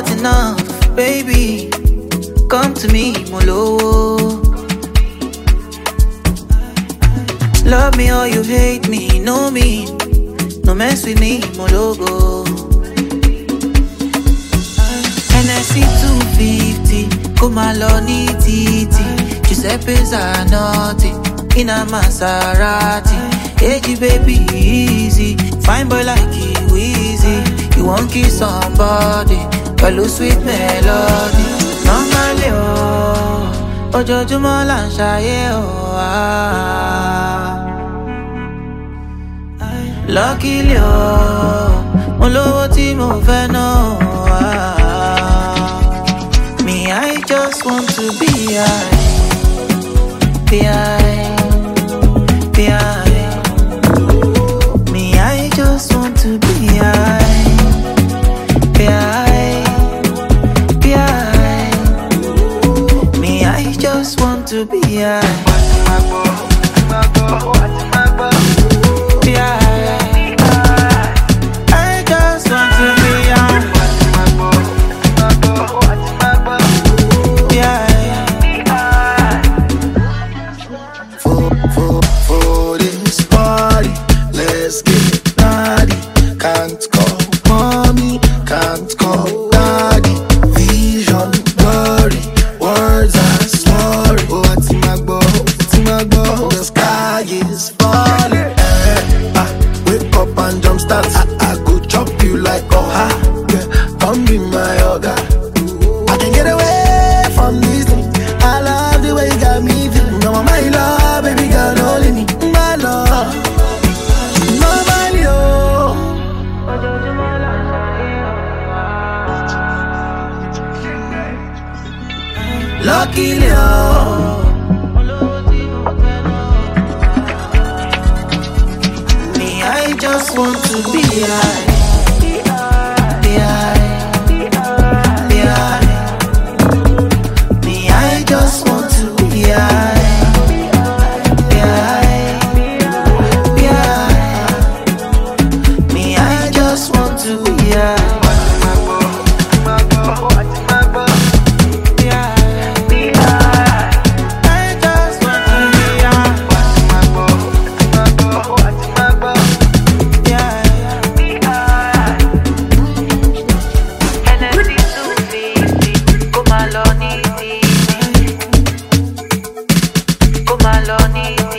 not enough, baby. Come to me, Molo. Love me or you hate me, know me. No mess with me, Mologo. NSC 250, come along, titi. Giuseppe Zanotti, in a Maserati. Hey, baby, easy. Fine boy like you, easy. You won't kiss somebody, follow sweet melody. Normally, oh, ojoojúmọ́ là ń ṣayé, oh, ah. Luckily, oh, mo lówó tí mo fẹ́ ná, oh, ah. Me, I just want to be high, be high, be high. Me, I just want to be high, be high, be high. Me, I just want to be high, be high. Luckily, oh, me, I just want to be high, be high, be high. Me, I just want to be high, be high, be high. Me, I just want to be high. Maloney.